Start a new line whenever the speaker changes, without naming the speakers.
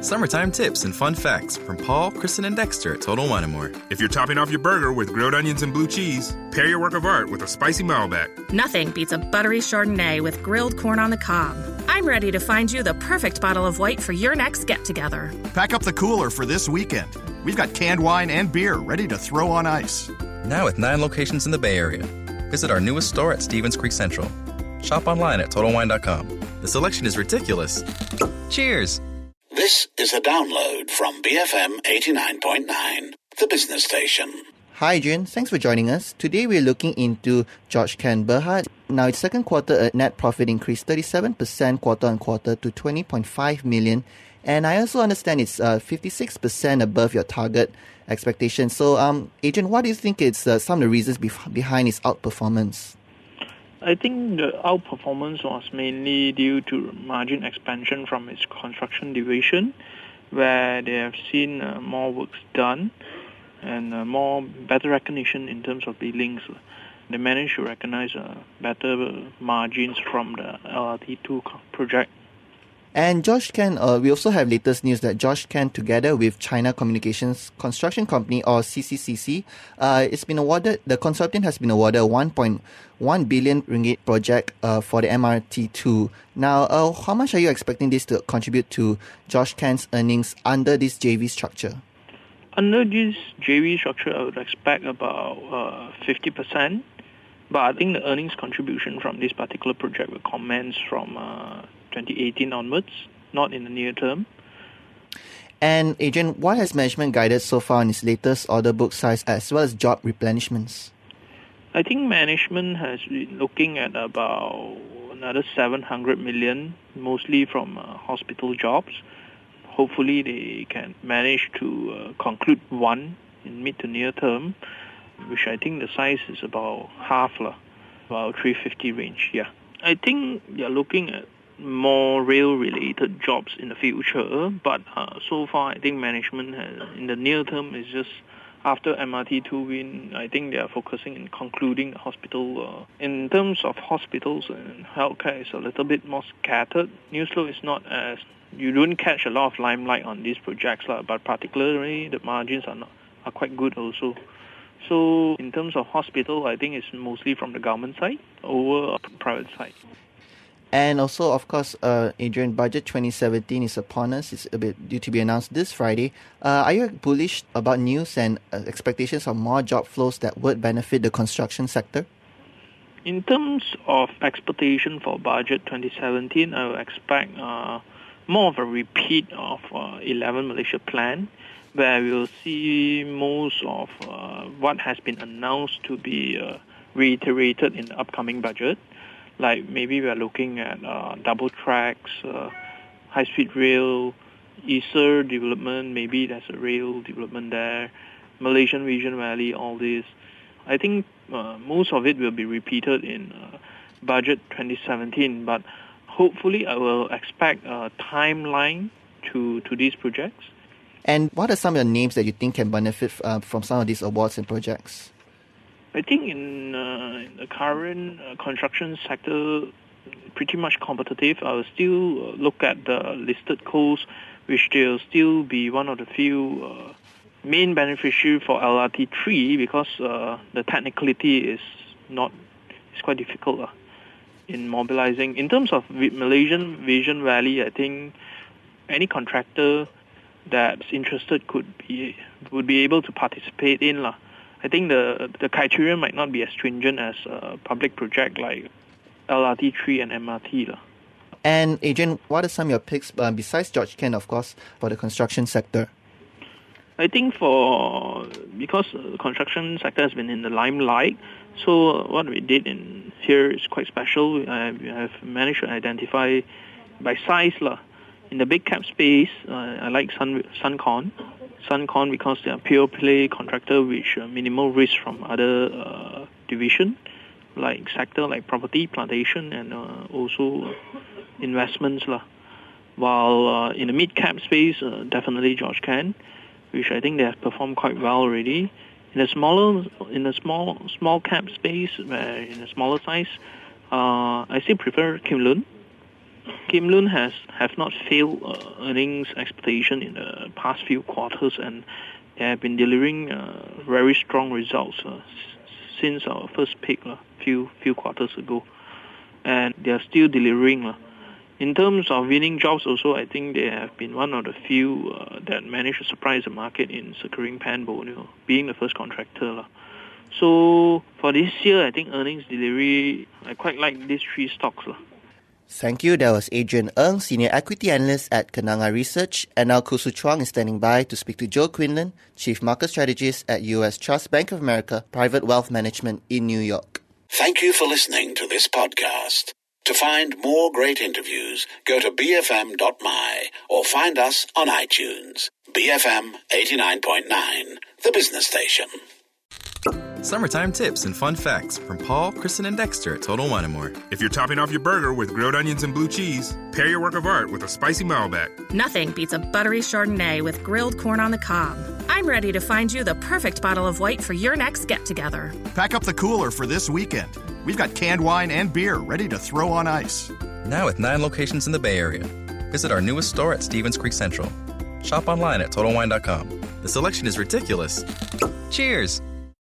Summertime tips and fun facts from Paul, Kristen, and Dexter at Total Wine & More.
If you're topping off your burger with grilled onions and blue cheese, pair your work of art with a spicy Malbec.
Nothing beats a buttery Chardonnay with grilled corn on the cob. I'm ready to find you the perfect bottle of white for your next get-together.
Pack up the cooler for this weekend. We've got canned wine and beer ready to throw on ice.
Now with 9 locations in the Bay Area. Visit our newest store at Stevens Creek Central. Shop online at TotalWine.com. The selection is ridiculous. Cheers!
This is a download from BFM 89.9, the business station.
Hi, Adrian. Thanks for joining us. Today we're looking into George Ken Berhad. Now, its second quarter net profit increased 37% quarter-on-quarter to 20.5 million. And I also understand it's 56% above your target expectation. So, Adrian, what do you think is some of the reasons behind its outperformance?
I think the outperformance was mainly due to margin expansion from its construction division, where they have seen more works done and better recognition in terms of billings. They managed to recognize better margins from the LRT2 project.
And George Ken, we also have latest news that George Ken, together with China Communications Construction Company, or CCCC, the consortium has been awarded a 1.1 billion ringgit project for the MRT2. Now, how much are you expecting this to contribute to George Ken's earnings under this JV structure?
Under this JV structure, I would expect about 50%. But I think the earnings contribution from this particular project will commence from 2018 onwards, not in the near term.
And Adrian, what has management guided so far on its latest order book size as well as job replenishments?
I think management has been looking at about another 700 million, mostly from hospital jobs. Hopefully they can manage to conclude one in mid to near term, which I think the size is about half, about 350 range. Yeah, I think you're looking at more rail-related jobs in the future, but so far I think management has, in the near term, is just after MRT2 win, I think they are focusing on concluding the hospital. In terms of hospitals and healthcare, it's a little bit more scattered. News flow is not as, you don't catch a lot of limelight on these projects, but particularly the margins are quite good also. So in terms of hospital, I think it's mostly from the government side over private side.
And also, of course, Adrian, Budget 2017 is upon us. It's a bit due to be announced this Friday. Are you bullish about news and expectations of more job flows that would benefit the construction sector?
In terms of expectation for Budget 2017, I would expect more of a repeat of 11 Malaysia Plan, where we will see most of what has been announced to be reiterated in the upcoming budget. Like maybe we are looking at double tracks, high-speed rail, ESER development, maybe there's a rail development there, Malaysian Region Valley, all this. I think most of it will be repeated in Budget 2017, but hopefully I will expect a timeline to these projects.
And what are some of the names that you think can benefit from some of these awards and projects?
I think in the current construction sector, pretty much competitive. I will still look at the listed coals, which will still be one of the few main beneficiary for LRT3 because the technicality is quite difficult in mobilizing. In terms of Malaysian Vision Valley, I think any contractor that's interested would be able to participate in. I think the criteria might not be as stringent as a public project like LRT3 and MRT.
And Adrian, what are some of your picks besides George Ken, of course, for the construction sector?
I think because the construction sector has been in the limelight, so what we did in here is quite special. We have managed to identify by size. In the big cap space, I like Suncon. Suncon because they are pure play contractor which minimal risk from other division like sector like property, plantation, and also investments. While in the mid cap space, definitely George Ken, which I think they have performed quite well already. In the small cap space, where in a smaller size, I still prefer Kim Lun. Kim Lun have not failed earnings expectation in the past few quarters, and they have been delivering very strong results since our first peak few quarters ago, and they are still delivering. In terms of winning jobs also, I think they have been one of the few that managed to surprise the market in securing Panbo, being the first contractor. So for this year, I think earnings delivery, I quite like these three stocks.
Thank you. That was Adrian Ng, Senior Equity Analyst at Kenanga Research. And now Koh Su Chuang is standing by to speak to Joe Quinlan, Chief Market Strategist at US Trust Bank of America Private Wealth Management in New York.
Thank you for listening to this podcast. To find more great interviews, go to bfm.my or find us on iTunes. BFM 89.9, the business station.
Summertime tips and fun facts from Paul, Kristen, and Dexter at Total Wine & More.
If you're topping off your burger with grilled onions and blue cheese, pair your work of art with a spicy Malbec.
Nothing beats a buttery Chardonnay with grilled corn on the cob. I'm ready to find you the perfect bottle of white for your next get-together.
Pack up the cooler for this weekend. We've got canned wine and beer ready to throw on ice.
Now with 9 locations in the Bay Area. Visit our newest store at Stevens Creek Central. Shop online at TotalWine.com. The selection is ridiculous. Cheers!